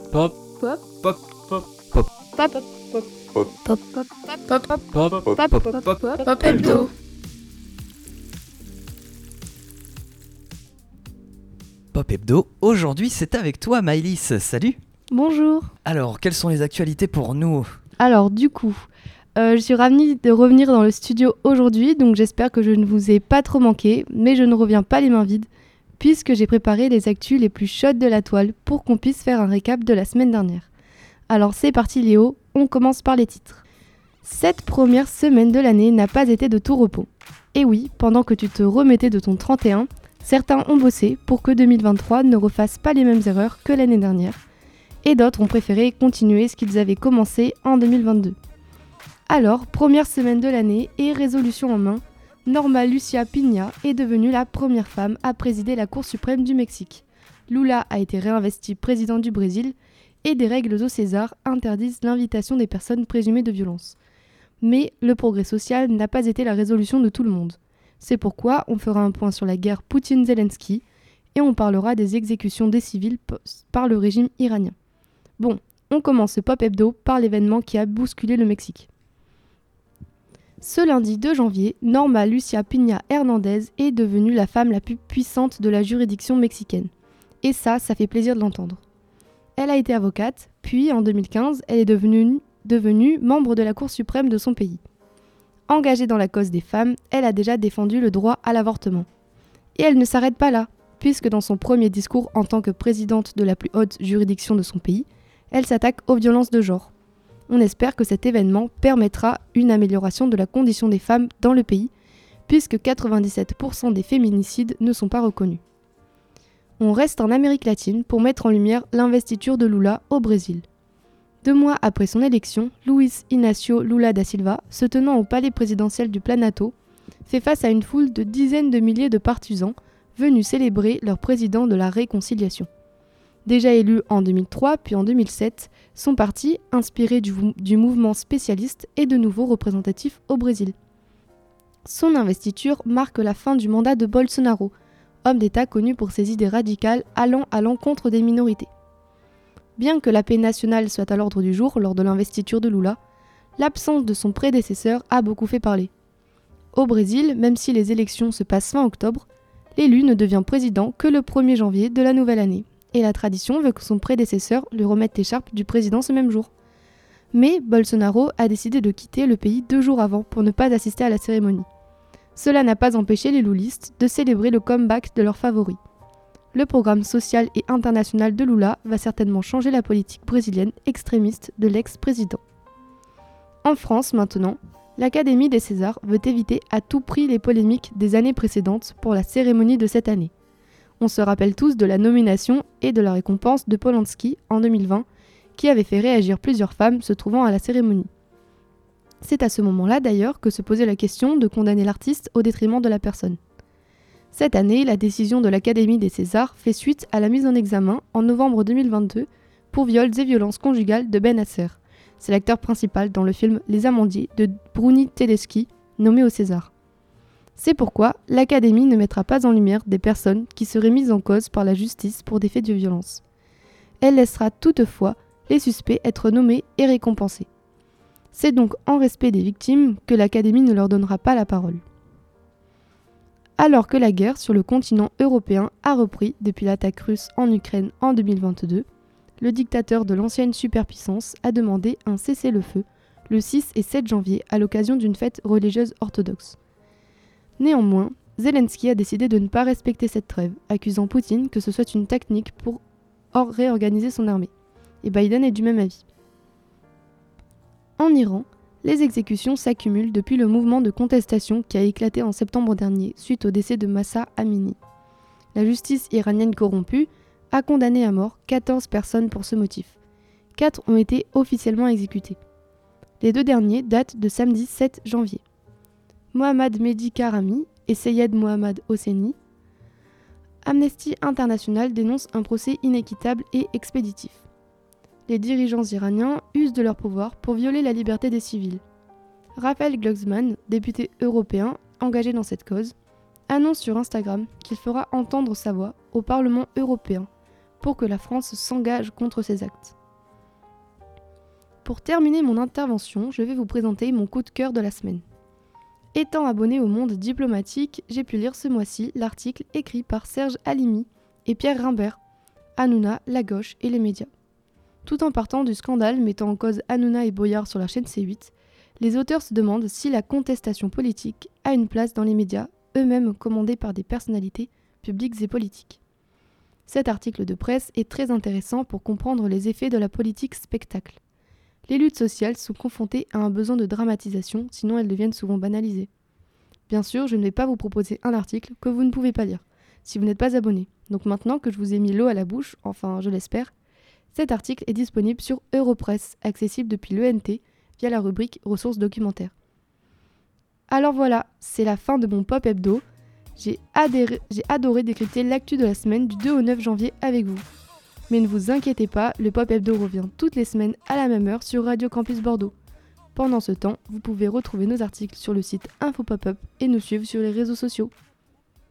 Pop. Pop. Pop. Pop. Pop. Pop. Pop. Pop. Pop. Pop. Pop. Pop. Pop. Pop hebdo. Pop Hebdo, aujourd'hui c'est avec toi Maëlys, salut. Bonjour. Alors, quelles sont les actualités pour nous ? Alors du coup, je suis ravie de revenir dans le studio aujourd'hui, donc j'espère que je ne vous ai pas trop manqué, mais je ne reviens pas les mains vides, puisque j'ai préparé les actus les plus chaudes de la toile pour qu'on puisse faire un récap de la semaine dernière. Alors c'est parti Léo, on commence par les titres. Cette première semaine de l'année n'a pas été de tout repos. Et oui, pendant que tu te remettais de ton 31, certains ont bossé pour que 2023 ne refasse pas les mêmes erreurs que l'année dernière, et d'autres ont préféré continuer ce qu'ils avaient commencé en 2022. Alors, première semaine de l'année et résolution en main, Norma Lucía Piña est devenue la première femme à présider la Cour suprême du Mexique. Lula a été réinvesti président du Brésil et des règles au César interdisent l'invitation des personnes présumées de violence. Mais le progrès social n'a pas été la résolution de tout le monde. C'est pourquoi on fera un point sur la guerre Poutine-Zelensky et on parlera des exécutions des civils par le régime iranien. Bon, on commence ce Pop Hebdo par l'événement qui a bousculé le Mexique. Ce lundi 2 janvier, Norma Lucía Piña Hernández est devenue la femme la plus puissante de la juridiction mexicaine. Et ça fait plaisir de l'entendre. Elle a été avocate, puis en 2015, elle est devenue membre de la Cour suprême de son pays. Engagée dans la cause des femmes, elle a déjà défendu le droit à l'avortement. Et elle ne s'arrête pas là, puisque dans son premier discours en tant que présidente de la plus haute juridiction de son pays, elle s'attaque aux violences de genre. On espère que cet événement permettra une amélioration de la condition des femmes dans le pays, puisque 97% des féminicides ne sont pas reconnus. On reste en Amérique latine pour mettre en lumière l'investiture de Lula au Brésil. 2 mois après son élection, Luiz Inácio Lula da Silva, se tenant au palais présidentiel du Planalto, fait face à une foule de dizaines de milliers de partisans venus célébrer leur président de la réconciliation. Déjà élu en 2003 puis en 2007, son parti, inspiré du mouvement spécialiste, est de nouveau représentatif au Brésil. Son investiture marque la fin du mandat de Bolsonaro, homme d'État connu pour ses idées radicales allant à l'encontre des minorités. Bien que la paix nationale soit à l'ordre du jour lors de l'investiture de Lula, l'absence de son prédécesseur a beaucoup fait parler. Au Brésil, même si les élections se passent fin octobre, l'élu ne devient président que le 1er janvier de la nouvelle année, et la tradition veut que son prédécesseur lui remette l'écharpe du président ce même jour. Mais Bolsonaro a décidé de quitter le pays 2 jours avant pour ne pas assister à la cérémonie. Cela n'a pas empêché les lulistes de célébrer le comeback de leur favori. Le programme social et international de Lula va certainement changer la politique brésilienne extrémiste de l'ex-président. En France maintenant, l'Académie des Césars veut éviter à tout prix les polémiques des années précédentes pour la cérémonie de cette année. On se rappelle tous de la nomination et de la récompense de Polanski en 2020, qui avait fait réagir plusieurs femmes se trouvant à la cérémonie. C'est à ce moment-là d'ailleurs que se posait la question de condamner l'artiste au détriment de la personne. Cette année, la décision de l'Académie des Césars fait suite à la mise en examen en novembre 2022 pour viols et violences conjugales de Ben Asser. C'est l'acteur principal dans le film Les Amandiers de Bruni Tedeschi, nommé au César. C'est pourquoi l'Académie ne mettra pas en lumière des personnes qui seraient mises en cause par la justice pour des faits de violence. Elle laissera toutefois les suspects être nommés et récompensés. C'est donc en respect des victimes que l'Académie ne leur donnera pas la parole. Alors que la guerre sur le continent européen a repris depuis l'attaque russe en Ukraine en 2022, le dictateur de l'ancienne superpuissance a demandé un cessez-le-feu le 6 et 7 janvier à l'occasion d'une fête religieuse orthodoxe. Néanmoins, Zelensky a décidé de ne pas respecter cette trêve, accusant Poutine que ce soit une technique pour réorganiser son armée. Et Biden est du même avis. En Iran, les exécutions s'accumulent depuis le mouvement de contestation qui a éclaté en septembre dernier suite au décès de Mahsa Amini. La justice iranienne corrompue a condamné à mort 14 personnes pour ce motif. 4 ont été officiellement exécutées. Les 2 derniers datent de samedi 7 janvier. Mohammad Mehdi Karami et Seyed Mohammad Hosseini. Amnesty International dénonce un procès inéquitable et expéditif. Les dirigeants iraniens usent de leur pouvoir pour violer la liberté des civils. Raphaël Glucksmann, député européen engagé dans cette cause, annonce sur Instagram qu'il fera entendre sa voix au Parlement européen pour que la France s'engage contre ces actes. Pour terminer mon intervention, je vais vous présenter mon coup de cœur de la semaine. Étant abonné au Monde diplomatique, j'ai pu lire ce mois-ci l'article écrit par Serge Halimi et Pierre Rimbert, Hanouna, la gauche et les médias. Tout en partant du scandale mettant en cause Hanouna et Boyard sur la chaîne C8, les auteurs se demandent si la contestation politique a une place dans les médias, eux-mêmes commandés par des personnalités publiques et politiques. Cet article de presse est très intéressant pour comprendre les effets de la politique spectacle. Les luttes sociales sont confrontées à un besoin de dramatisation, sinon elles deviennent souvent banalisées. Bien sûr, je ne vais pas vous proposer un article que vous ne pouvez pas lire, si vous n'êtes pas abonné. Donc maintenant que je vous ai mis l'eau à la bouche, enfin je l'espère, cet article est disponible sur Europresse, accessible depuis l'ENT, via la rubrique ressources documentaires. Alors voilà, c'est la fin de mon Pop Hebdo. J'ai adoré décrypter l'actu de la semaine du 2 au 9 janvier avec vous. Mais ne vous inquiétez pas, le Pop Hebdo revient toutes les semaines à la même heure sur Radio Campus Bordeaux. Pendant ce temps, vous pouvez retrouver nos articles sur le site Info Pop-up et nous suivre sur les réseaux sociaux.